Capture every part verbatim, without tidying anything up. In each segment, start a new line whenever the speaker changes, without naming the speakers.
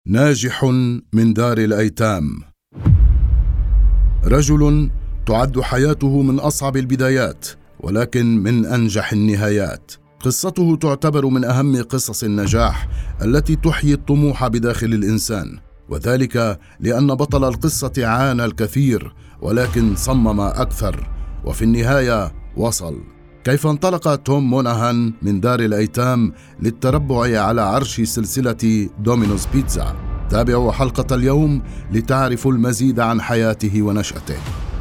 ناجح من دار الأيتام. رجل تعد حياته من أصعب البدايات ولكن من أنجح النهايات. قصته تعتبر من أهم قصص النجاح التي تحيي الطموح بداخل الإنسان، وذلك لأن بطل القصة عانى الكثير ولكن صمم أكثر وفي النهاية وصل. كيف انطلق توم موناهان من دار الأيتام للتربع على عرش سلسلة دومينوز بيتزا؟ تابعوا حلقة اليوم لتعرفوا المزيد عن حياته ونشأته.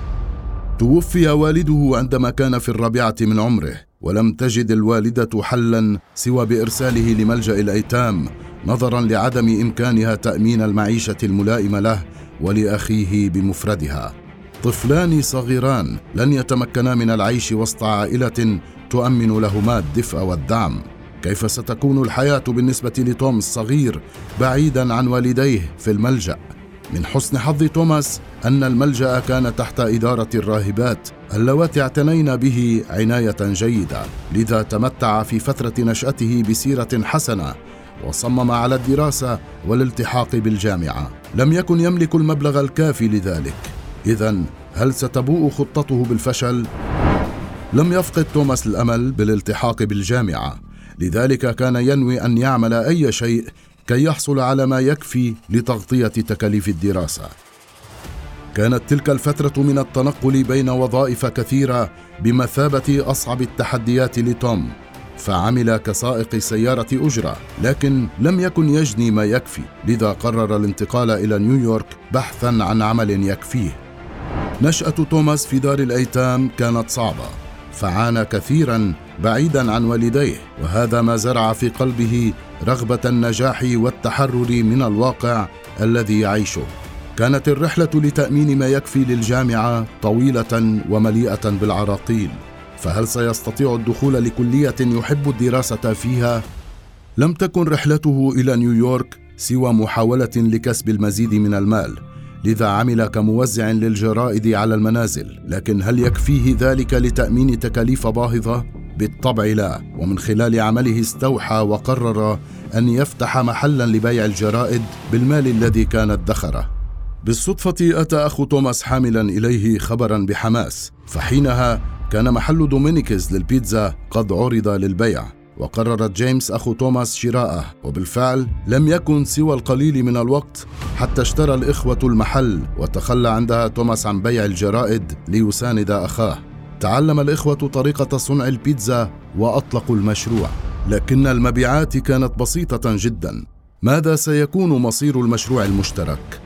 توفي والده عندما كان في الرابعة من عمره، ولم تجد الوالدة حلا سوى بإرساله لملجأ الأيتام نظرا لعدم إمكانها تأمين المعيشة الملائمة له ولأخيه بمفردها. طفلان صغيران لن يتمكنا من العيش وسط عائلة تؤمن لهما الدفء والدعم. كيف ستكون الحياة بالنسبة لتوم الصغير بعيدا عن والديه في الملجأ؟ من حسن حظ توماس أن الملجأ كان تحت إدارة الراهبات اللواتي اعتنين به عناية جيدة، لذا تمتع في فترة نشأته بسيرة حسنة وصمم على الدراسة والالتحاق بالجامعة. لم يكن يملك المبلغ الكافي لذلك، إذن هل ستبوء خطته بالفشل؟ لم يفقد توماس الأمل بالالتحاق بالجامعة، لذلك كان ينوي أن يعمل أي شيء كي يحصل على ما يكفي لتغطية تكاليف الدراسة. كانت تلك الفترة من التنقل بين وظائف كثيرة بمثابة أصعب التحديات لتوم، فعمل كسائق سيارة أجرة لكن لم يكن يجني ما يكفي، لذا قرر الانتقال إلى نيويورك بحثا عن عمل يكفيه. نشأة توماس في دار الأيتام كانت صعبة، فعانى كثيرا بعيدا عن والديه، وهذا ما زرع في قلبه رغبة النجاح والتحرر من الواقع الذي يعيشه. كانت الرحلة لتأمين ما يكفي للجامعة طويلة ومليئة بالعراقيل، فهل سيستطيع الدخول لكلية يحب الدراسة فيها؟ لم تكن رحلته إلى نيويورك سوى محاولة لكسب المزيد من المال، لذا عمل كموزع للجرائد على المنازل، لكن هل يكفيه ذلك لتأمين تكاليف باهظة؟ بالطبع لا، ومن خلال عمله استوحى وقرر أن يفتح محلا لبيع الجرائد بالمال الذي كان ادخره. بالصدفة أتى أخو توماس حاملا إليه خبرا بحماس، فحينها كان محل دومينيكز للبيتزا قد عرض للبيع، وقررت جيمس أخو توماس شراءه، وبالفعل لم يكن سوى القليل من الوقت حتى اشترى الإخوة المحل، وتخلى عندها توماس عن بيع الجرائد ليساند أخاه. تعلم الإخوة طريقة صنع البيتزا وأطلقوا المشروع، لكن المبيعات كانت بسيطة جدا. ماذا سيكون مصير المشروع المشترك؟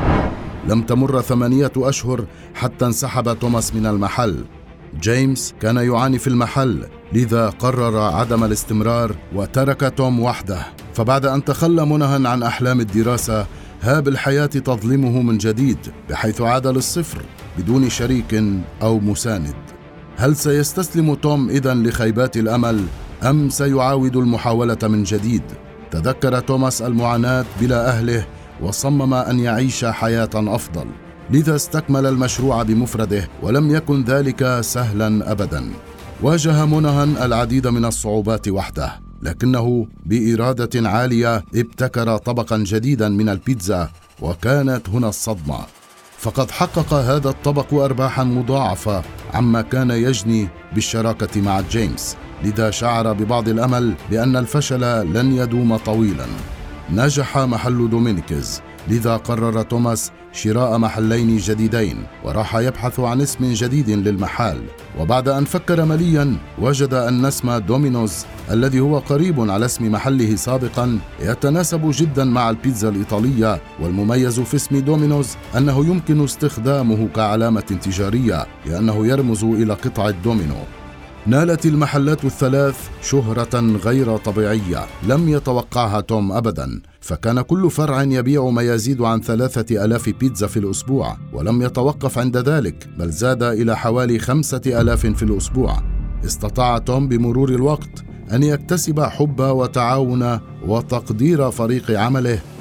لم تمر ثمانية أشهر حتى انسحب توماس من المحل. جيمس كان يعاني في المحل، لذا قرر عدم الاستمرار وترك توم وحده. فبعد أن تخلى موناهان عن أحلام الدراسة، ها بالحياة تظلمه من جديد، بحيث عاد للصفر بدون شريك أو مساند. هل سيستسلم توم إذن لخيبات الأمل أم سيعاود المحاولة من جديد؟ تذكر توماس المعاناة بلا أهله وصمم أن يعيش حياة أفضل، لذا استكمل المشروع بمفرده، ولم يكن ذلك سهلا أبدا. واجه موناهان العديد من الصعوبات وحده، لكنه بإرادة عالية ابتكر طبقا جديدا من البيتزا، وكانت هنا الصدمة، فقد حقق هذا الطبق أرباحا مضاعفة عما كان يجني بالشراكة مع جيمس، لذا شعر ببعض الأمل بأن الفشل لن يدوم طويلا. نجح محل دومينيكز، لذا قرر توماس شراء محلين جديدين، وراح يبحث عن اسم جديد للمحل، وبعد أن فكر مليا وجد أن اسم دومينوز الذي هو قريب على اسم محله سابقا يتناسب جدا مع البيتزا الإيطالية، والمميز في اسم دومينوز أنه يمكن استخدامه كعلامة تجارية لأنه يرمز إلى قطع الدومينو. نالت المحلات الثلاث شهرة غير طبيعية لم يتوقعها توم أبدا، فكان كل فرع يبيع ما يزيد عن ثلاثة ألاف بيتزا في الأسبوع، ولم يتوقف عند ذلك بل زاد إلى حوالي خمسة ألاف في الأسبوع. استطاع توم بمرور الوقت أن يكتسب حب وتعاون وتقدير فريق عمله،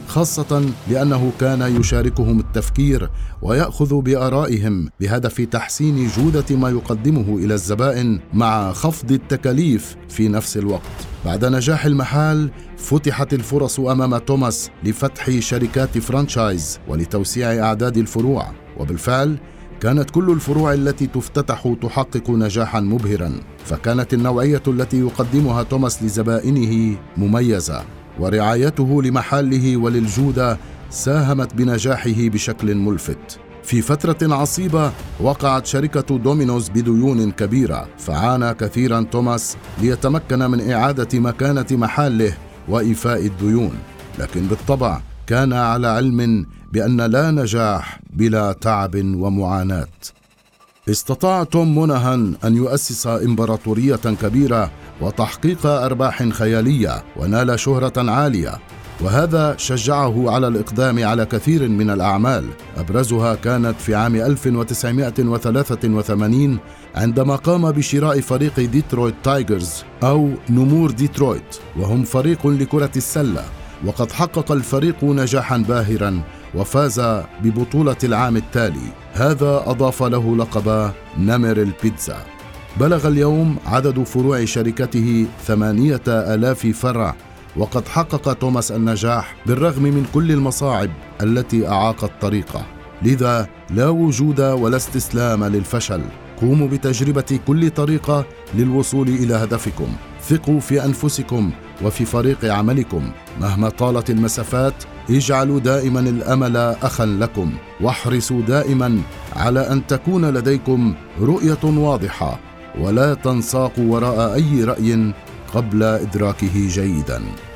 خاصة لأنه كان يشاركهم التفكير ويأخذ بآرائهم بهدف تحسين جودة ما يقدمه إلى الزبائن مع خفض التكاليف في نفس الوقت. بعد نجاح المحال فتحت الفرص أمام توماس لفتح شركات فرانشايز ولتوسيع أعداد الفروع، وبالفعل كانت كل الفروع التي تفتتح تحقق نجاحا مبهرا، فكانت النوعية التي يقدمها توماس لزبائنه مميزة، ورعايته لمحله وللجودة ساهمت بنجاحه بشكل ملفت. في فترة عصيبة وقعت شركة دومينوز بديون كبيرة، فعانى كثيرا توماس ليتمكن من إعادة مكانة محله وإيفاء الديون، لكن بالطبع كان على علم بأن لا نجاح بلا تعب ومعاناة. استطاع توم موناهان أن يؤسس إمبراطورية كبيرة وتحقيق أرباح خيالية ونال شهرة عالية، وهذا شجعه على الإقدام على كثير من الأعمال، أبرزها كانت في عام ألف وتسعمائة وثلاثة وثمانين عندما قام بشراء فريق ديترويت تايجرز أو نمور ديترويت، وهم فريق لكرة السلة، وقد حقق الفريق نجاحا باهرا وفاز ببطولة العام التالي. هذا أضاف له لقب نمر البيتزا. بلغ اليوم عدد فروع شركته ثمانية آلاف فرع، وقد حقق توماس النجاح بالرغم من كل المصاعب التي أعاقت طريقه، لذا لا وجود ولا استسلام للفشل. قوموا بتجربة كل طريقة للوصول إلى هدفكم، ثقوا في أنفسكم وفي فريق عملكم، مهما طالت المسافات اجعلوا دائما الأمل أخا لكم، واحرصوا دائما على أن تكون لديكم رؤية واضحة، ولا تنساقوا وراء أي رأي قبل إدراكه جيدا.